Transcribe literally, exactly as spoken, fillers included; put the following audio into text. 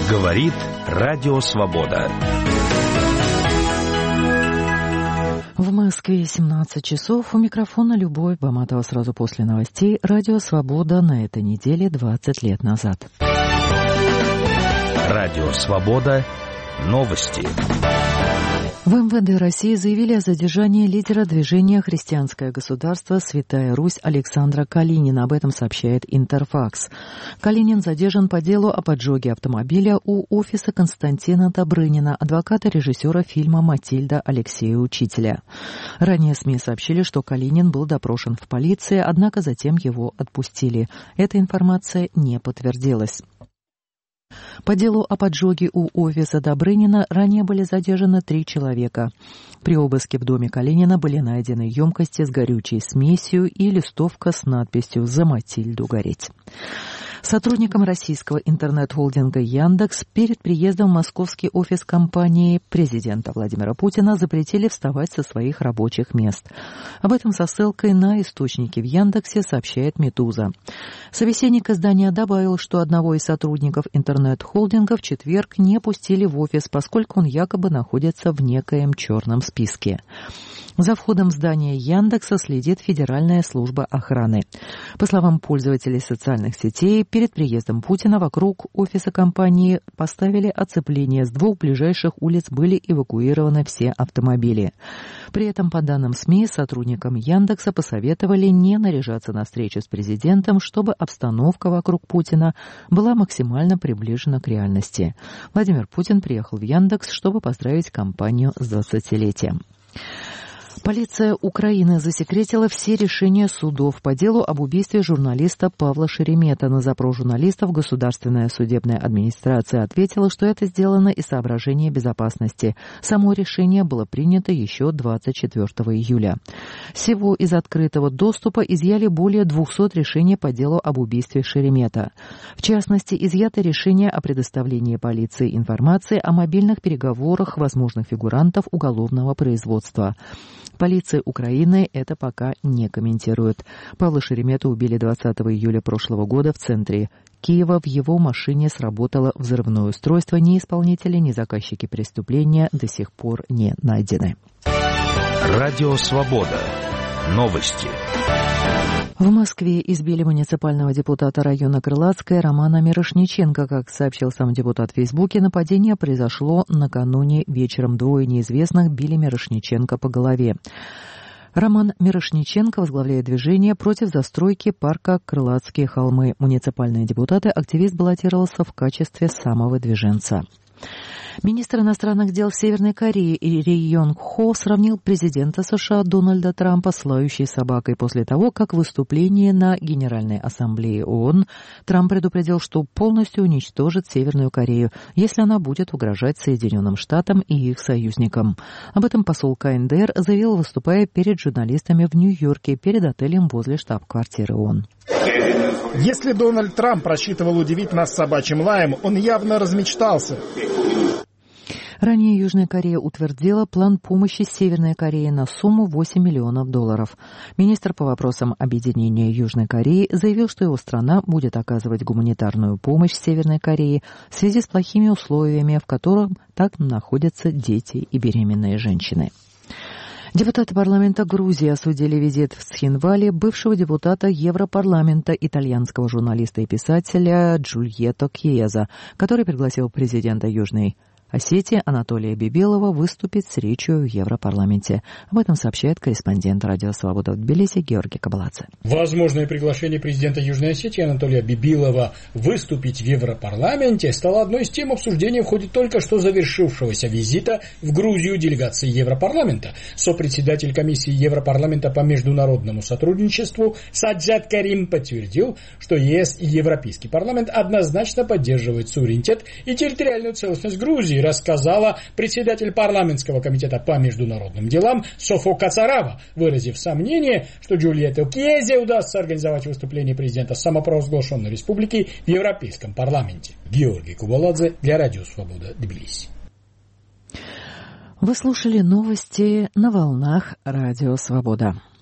Говорит Радио Свобода. В Москве семнадцать часов. У микрофона Любовь Баматова. Сразу после новостей. Радио Свобода на этой неделе двадцать лет назад. Радио Свобода. Новости. В эм вэ дэ России заявили о задержании лидера движения «Христианское государство. Святая Русь» Александра Калинина. Об этом сообщает Интерфакс. Калинин задержан по делу о поджоге автомобиля у офиса Константина Добрынина, адвоката режиссера фильма «Матильда» Алексея Учителя. Ранее СМИ сообщили, что Калинин был допрошен в полиции, однако затем его отпустили. Эта информация не подтвердилась. По делу о поджоге у офиса Добрынина ранее были задержаны три человека. При обыске в доме Калинина были найдены емкости с горючей смесью и листовка с надписью «За Матильду гореть». Сотрудникам российского интернет-холдинга «Яндекс» перед приездом в московский офис компании президента Владимира Путина запретили вставать со своих рабочих мест. Об этом со ссылкой на источники в Яндексе сообщает «Медуза». Собеседник издания добавил, что одного из сотрудников интернет-холдинга в четверг не пустили в офис, поскольку он якобы находится в некоем черном списке. За входом в здание Яндекса следит Федеральная служба охраны. По словам пользователей социальных сетей, перед приездом Путина вокруг офиса компании поставили оцепление. С двух ближайших улиц были эвакуированы все автомобили. При этом, по данным СМИ, сотрудникам Яндекса посоветовали не наряжаться на встречу с президентом, чтобы обстановка вокруг Путина была максимально приближена к реальности. Владимир Путин приехал в Яндекс, чтобы поздравить компанию с двадцатилетием. Полиция Украины засекретила все решения судов по делу об убийстве журналиста Павла Шеремета. На запрос журналистов Государственная судебная администрация ответила, что это сделано из соображений безопасности. Само решение было принято еще двадцать четвёртого июля. Всего из открытого доступа изъяли более двухсот решений по делу об убийстве Шеремета. В частности, изъято решение о предоставлении полиции информации о мобильных переговорах возможных фигурантов уголовного производства. Полиция Украины это пока не комментирует. Павла Шеремету убили двадцатого июля прошлого года в центре Киева. В его машине сработало взрывное устройство. Ни исполнители, ни заказчики преступления до сих пор не найдены. Радио Свобода. Новости. В Москве избили муниципального депутата района Крылатская Романа Мирошниченко. Как сообщил сам депутат в Фейсбуке, нападение произошло накануне вечером. Двое неизвестных били Мирошниченко по голове. Роман Мирошниченко возглавляет движение против застройки парка Крылатские холмы. Муниципальный депутат и активист баллотировался в качестве самого движенца. Министр иностранных дел Северной Кореи Ри Йонг Хо сравнил президента США Дональда Трампа с лающей собакой после того, как в выступлении на Генеральной Ассамблее ООН Трамп предупредил, что полностью уничтожит Северную Корею, если она будет угрожать Соединенным Штатам и их союзникам. Об этом посол ка эн дэ эр заявил, выступая перед журналистами в Нью-Йорке перед отелем возле штаб-квартиры ООН. Если Дональд Трамп рассчитывал удивить нас собачьим лаем, он явно размечтался. Ранее Южная Корея утвердила план помощи Северной Корее на сумму восемь миллионов долларов. Министр по вопросам объединения Южной Кореи заявил, что его страна будет оказывать гуманитарную помощь Северной Корее в связи с плохими условиями, в которых так находятся дети и беременные женщины. Депутаты парламента Грузии осудили визит в Цхинвале бывшего депутата Европарламента, итальянского журналиста и писателя Джульетто Кьеза, который пригласил президента Южной Осетии Анатолия Бибилова выступить с речью в Европарламенте. Об этом сообщает корреспондент Радио Свобода в Тбилиси Георгий Кабаладзе. Возможное приглашение президента Южной Осетии Анатолия Бибилова выступить в Европарламенте стало одной из тем обсуждения в ходе только что завершившегося визита в Грузию делегации Европарламента. Сопредседатель комиссии Европарламента по международному сотрудничеству Саджад Карим подтвердил, что ЕС и Европейский парламент однозначно поддерживают суверенитет и территориальную целостность Грузии, рассказала председатель парламентского комитета по международным делам Софо Кацарава, выразив сомнение, что Джульетто Кьезе удастся организовать выступление президента самопровозглашенной республики в Европейском парламенте. Георгий Кабаладзе для Радио Свобода, Тбилиси. Вы слушали новости на волнах Радио Свобода.